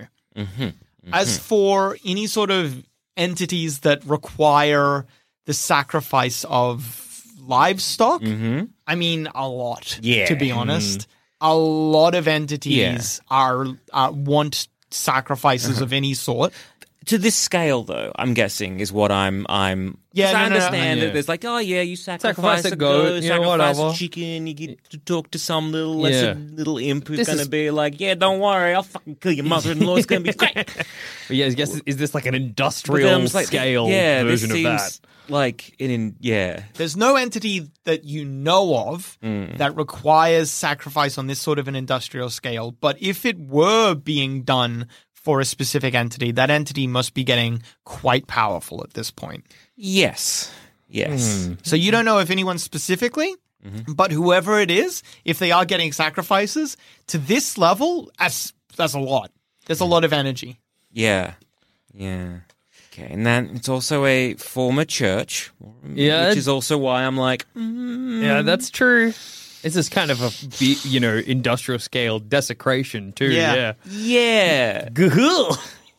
As for any sort of entities that require the sacrifice of livestock, I mean, a lot. Yeah. To be honest, a lot of entities are uh, want sacrifices of any sort. To this scale, though, I'm guessing is what I'm. I'm. Yeah, 'cause I no, no, no, understand yeah. that there's like, oh yeah, you sacrifice, Sacrifice a a goat, goat, you know, sacrifice whatever. a chicken, you get to talk to some little lesser, Yeah. little imp who's This gonna is- be like, yeah, don't worry, I'll fucking kill your mother-in-law. It's gonna be great. But yeah, I guess, is this like an But then industrial I'm just like, scale yeah, this version of seems that? like in, in yeah. There's no entity that you know of that requires sacrifice on this sort of an industrial scale. But if it were being done for a specific entity, that entity must be getting quite powerful at this point. Yes, yes. So you don't know if anyone specifically, but whoever it is, if they are getting sacrifices to this level, that's, that's a lot. There's a lot of energy. Yeah, yeah. Okay, and then it's also a former church, Yeah. which is also why I'm like, mm, Yeah, that's true. This is kind of a, be- you know, industrial scale desecration too. Yeah. Yeah. yeah. Gah.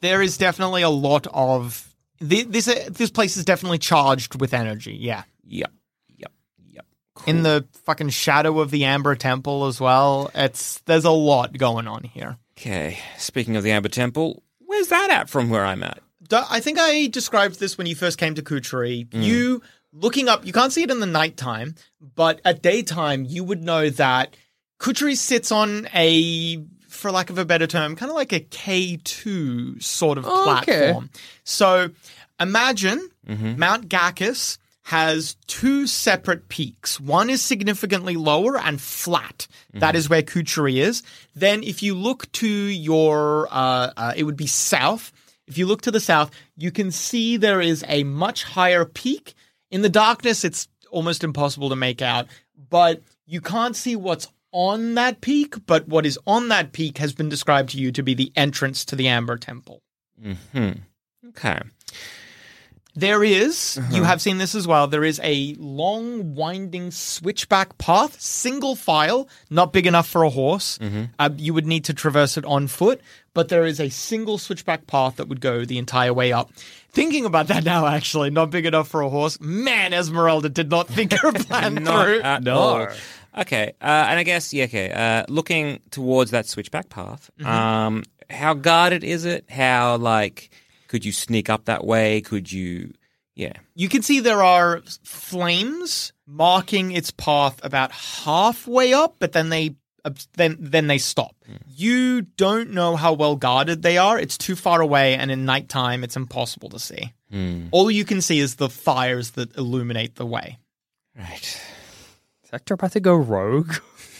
There is definitely a lot of thi- this. Uh, this place is definitely charged with energy. Yeah, Yep. Yep. Yep. in the fucking shadow of the Amber Temple as well. It's there's a lot going on here. Okay. Speaking of the Amber Temple, where's that at from where I'm at? Do- I think I described this when you first came to Kuchari. You looking up, you can't see it in the nighttime, but at daytime, you would know that Kuchari sits on a, for lack of a better term, kind of like a K two sort of Oh, okay. platform. So imagine Mount Gakis has two separate peaks. One is significantly lower and flat. That is where Kuchari is. Then if you look to your, uh, uh, it would be south. If you look to the south, you can see there is a much higher peak. In the darkness, it's almost impossible to make out, but you can't see what's on that peak, but what is on that peak has been described to you to be the entrance to the Amber Temple. Hmm. Okay. There is, you have seen this as well, there is a long, winding switchback path, single file, not big enough for a horse. Uh, you would need to traverse it on foot, but there is a single switchback path that would go the entire way up. Thinking about that now, actually, not big enough for a horse. Man, Esmeralda did not think her plan Not through. at No. all. Okay. Uh, and I guess, yeah, okay. Uh, looking towards that switchback path, um, how guarded is it? How, like, could you sneak up that way? Could you, yeah. You can see there are flames marking its path about halfway up, but then they uh, then then they stop. You don't know how well guarded they are. It's too far away, and in nighttime, it's impossible to see. All you can see is the fires that illuminate the way. Right. Is Hector about to go rogue?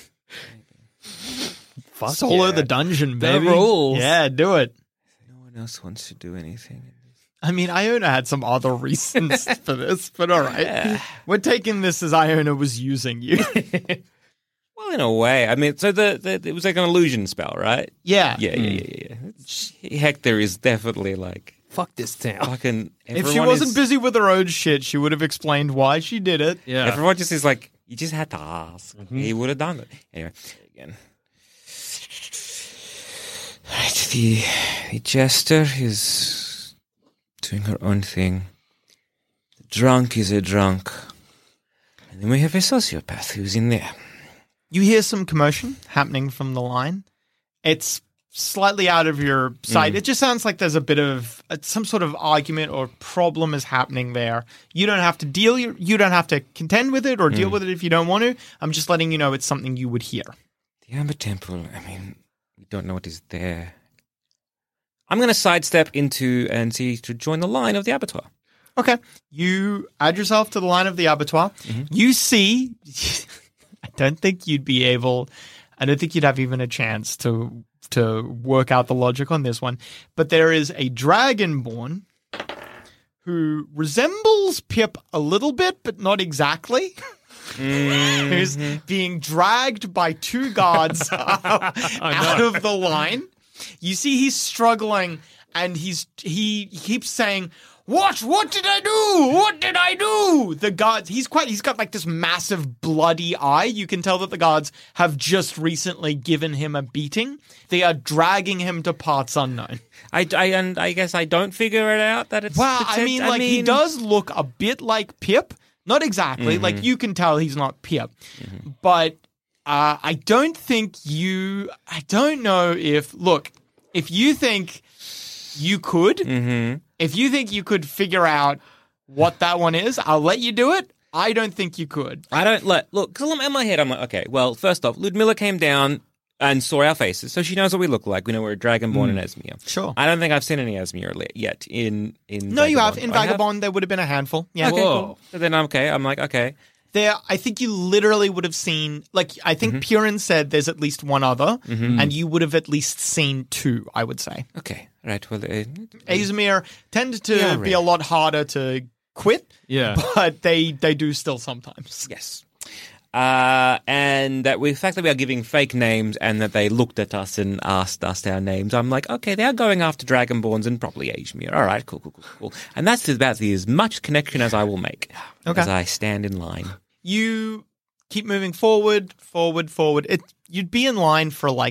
Fuck Solo yeah. the dungeon, The baby. rules. Yeah, do it. No one else wants to do anything. I mean, Iona had some other reasons for this, but all right. We're taking this as Iona was using you. Well, in a way. I mean, so the, the it was like an illusion spell, right? Yeah. Yeah, yeah, yeah, yeah. yeah. Hector is definitely like Fuck this town. fucking. If she everyone wasn't is- busy with her own shit, she would have explained why she did it. Yeah. Everyone just is like, you just had to ask. He would have done it. Anyway, again. Right, the, the jester is doing her own thing. The drunk is a drunk. And then we have a sociopath who's in there. You hear some commotion happening from the line. It's slightly out of your sight. It just sounds like there's a bit of uh, some sort of argument or problem is happening there. You don't have to deal. You don't have to contend with it or deal with it if you don't want to. I'm just letting you know it's something you would hear. The Amber Temple, I mean, we don't know what is there. I'm going to sidestep into and see to join the line of the abattoir. Okay. You add yourself to the line of the abattoir. You see, I don't think you'd be able, I don't think you'd have even a chance to to work out the logic on this one, but there is a dragonborn who resembles Pip a little bit, but not exactly. Who's being dragged by two guards out, out of the line. You see he's struggling and he's he keeps saying, What? What did I do? What did I do? The guards, he's quite, he's got like this massive bloody eye. You can tell that the guards have just recently given him a beating. They are dragging him to parts unknown. I, I, and I guess I don't figure it out that it's... Well, I potent- mean, like, he does look a bit like Pip. Not exactly. Mm-hmm. Like, you can tell he's not Pip. But uh, I don't think you... I don't know if... Look, if you think you could... Mm-hmm. If you think you could figure out what that one is, I'll let you do it. I don't think you could. I don't let look because I'm in my head. I'm like, okay, well, first off, Ludmilla came down and saw our faces, so she knows what we look like. We know we're a dragonborn in Esmir. Sure. I don't think I've seen any Esmir li- yet. In in No, you have. Vagabond. In I have? Vagabond, there would have been a handful. Yeah. Okay, Whoa. cool. So then I'm okay. I'm like, okay, There, I think you literally would have seen, like, I think Mm-hmm. Purin said there's at least one other, and you would have at least seen two, I would say. okay, right. Well, uh, Azmir tend to Yeah, be right. a lot harder to quit, Yeah. but they, they do still sometimes. yes. Uh, and that we, the fact that we are giving fake names and that they looked at us and asked us our names, I'm like, okay, they are going after Dragonborns and probably Azmir. All right, cool, cool, cool, cool. And that's about the, as much connection as I will make Okay. as I stand in line. You keep moving forward, forward, forward. It You'd be in line for like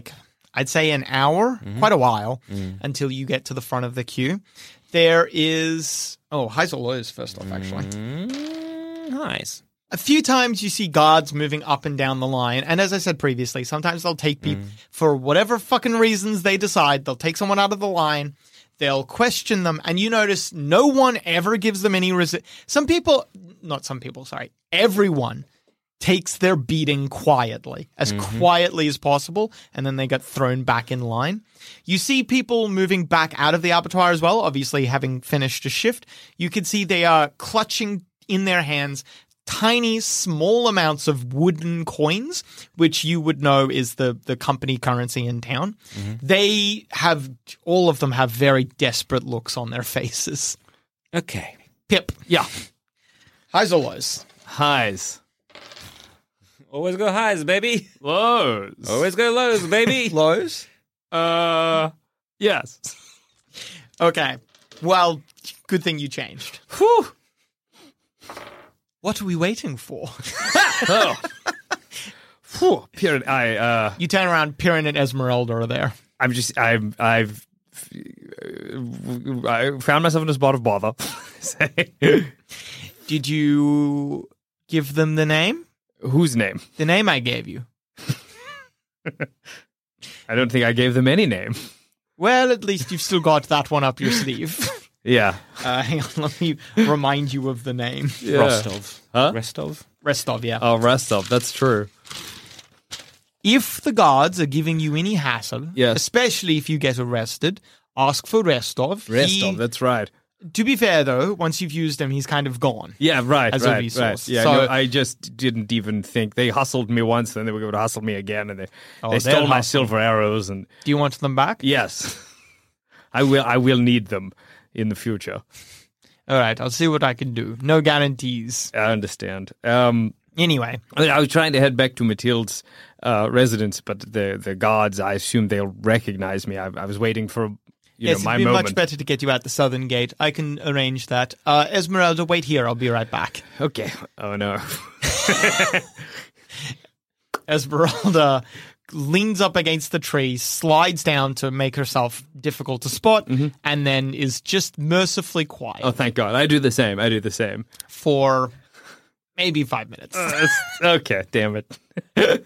I'd say an hour, Mm-hmm. quite a while, Mm. until you get to the front of the queue. There is... Oh, highs or lows, first off, actually. Mm, nice. A few times you see guards moving up and down the line, and as I said previously, sometimes they'll take people, for whatever fucking reasons they decide, they'll take someone out of the line, they'll question them, and you notice no one ever gives them any resi- Some people, not some people, sorry, everyone takes their beating quietly, as quietly as possible, and then they get thrown back in line. You see people moving back out of the abattoir as well, obviously having finished a shift. You can see they are clutching in their hands tiny, small amounts of wooden coins, which you would know is the, the company currency in town. They have, all of them have very desperate looks on their faces. Okay. Pip, Yeah. highs or lows? Highs. Always go highs, baby. Lows. Always go lows, baby. Lows? Uh, yes. Okay. Well, good thing you changed. Whew. What are we waiting for? Oh. Whew. Period. I, uh, You turn around, Piran and Esmeralda are there. I'm just, I'm, I've, I found myself in a spot of bother. Did you give them the name? Whose name? The name I gave you. I don't think I gave them any name. Well, at least you've still got that one up your sleeve. Yeah. Uh, hang on, let me remind you of the name. Rostov. Huh? Rostov. Restov, yeah. Oh, Restov. That's true. If the guards are giving you any hassle, Yes. especially if you get arrested, ask for Restov. Restov. He- That's right. to be fair, though, once you've used him, he's kind of gone. Yeah, right, As a right, resource. right. Yeah, So- no, I just didn't even think. They hustled me once, then they were going to hustle me again, and they, Oh, they they'll stole my hustle. silver arrows. And Do you want them back? yes, I will. I will need them in the future. All right, I'll see what I can do. No guarantees. I understand. Um, Anyway, I, I was trying to head back to Mathilde's uh, residence, but the the guards, I assume they'll recognize me. I, I was waiting for you yes, know my it'd be moment. much better to get you out the southern gate. I can arrange that. Uh, Esmeralda, wait here. I'll be right back. Okay. Oh no. Esmeralda leans up against the tree, slides down to make herself difficult to spot, and then is just mercifully quiet Oh, thank God. I do the same. I do the same. for maybe five minutes. Uh, okay. Damn it.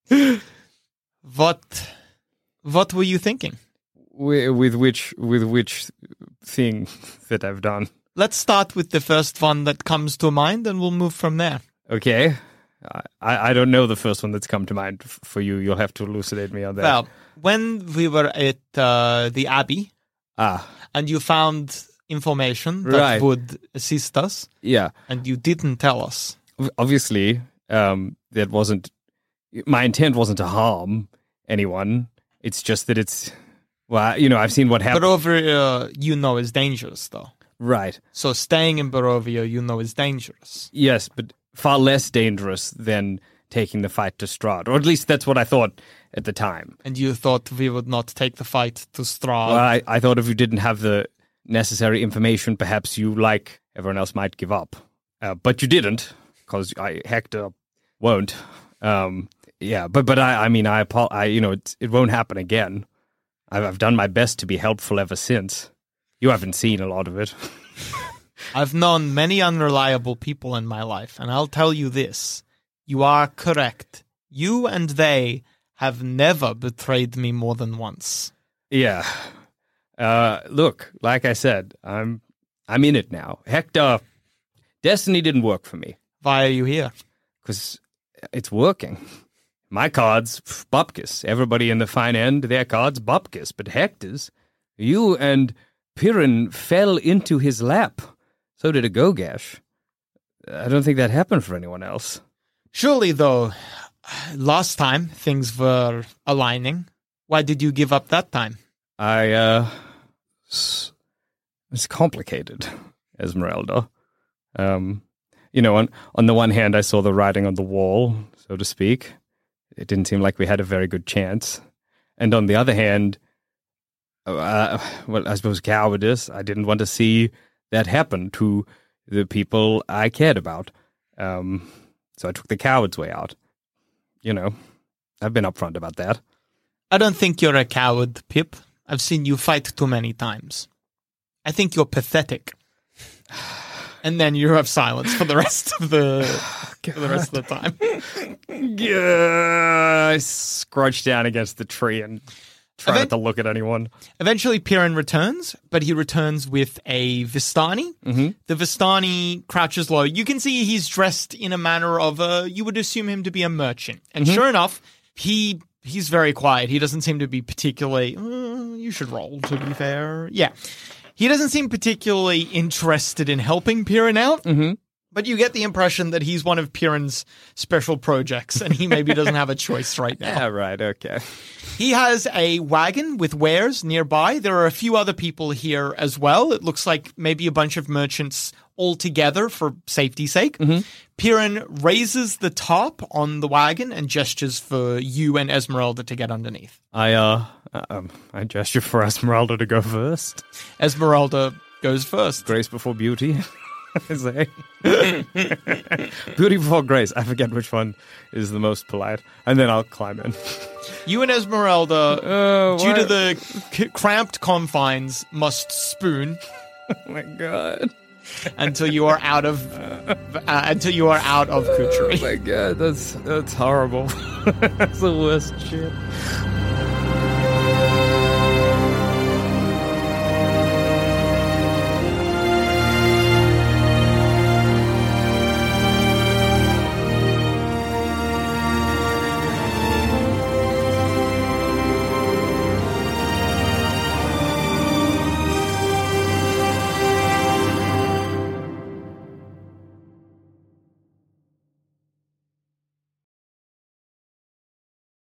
What what were you thinking? With, with which with which thing that I've done? Let's start with the first one that comes to mind, and we'll move from there. Okay. I, I don't know the first one that's come to mind f- for you. You'll have to elucidate me on that. Well, when we were at uh, the Abbey, ah, and you found information that Right. would assist us, yeah. and you didn't tell us. Obviously, um, that wasn't my intent. Wasn't to harm anyone. It's just that it's well, you know, I've seen what happened. Barovia, uh, you know, is dangerous, though. Right. So staying in Barovia, you know, is dangerous. Yes, but far less dangerous than taking the fight to Strahd, or at least that's what I thought at the time. And you thought we would not take the fight to Strahd. Well, I, I thought if you didn't have the necessary information, perhaps you, like everyone else, might give up. Uh, but you didn't, because I Hector won't. Um, yeah, but but I, I mean, I, apo- I you know, it, it won't happen again. I've, I've done my best to be helpful ever since. You haven't seen a lot of it. I've known many unreliable people in my life, and I'll tell you this. You are correct. You and they have never betrayed me more than once. Yeah. Uh, look, like I said, I'm I'm in it now. Hector, destiny didn't work for me Why are you here? because it's working. My cards, pff, Bupkis. Everybody in the fine end, their cards, Bupkis. But Hector's, you and Piran fell into his lap. So did a Gogash. I don't think that happened for anyone else. Surely, though, last time things were aligning. Why did you give up that time? I, uh... s- It's complicated, Esmeralda. Um, you know, on, on the one hand, I saw the writing on the wall, so to speak. It didn't seem like we had a very good chance. And on the other hand, uh, well, I suppose cowardice. I didn't want to see that happen to the people I cared about. Um, so I took the coward's way out. You know, I've been upfront about that. I don't think you're a coward, Pip. I've seen you fight too many times. I think you're pathetic. And then you have silence for the rest of the for the rest of the time. Yeah, I scrunch down against the tree and try Event- not to look at anyone. Eventually, Piran returns, but he returns with a Vistani. Mm-hmm. The Vistani crouches low. You can see he's dressed in a manner of a, you would assume him to be a merchant. And Mm-hmm. sure enough, he he's very quiet. He doesn't seem to be particularly, uh, you should roll, to be fair. Yeah. He doesn't seem particularly interested in helping Piran out. Mm-hmm. But you get the impression that he's one of Piran's special projects, and he maybe doesn't have a choice right now. Yeah, right, okay. He has a wagon with wares nearby. There are a few other people here as well. It looks like maybe a bunch of merchants all together for safety's sake. Mm-hmm. Piran raises the top on the wagon and gestures for you and Esmeralda to get underneath. I, uh, um, I gesture for Esmeralda to go first. Esmeralda goes first. Grace before beauty. I say. Beauty before grace. I forget which one is the most polite. And then I'll climb in. You and Esmeralda, Oh, due to what? the c- cramped confines, must spoon Oh my god. until you are out of uh, until you are out of Oh Kuchari. my god, that's that's horrible. That's the worst shit.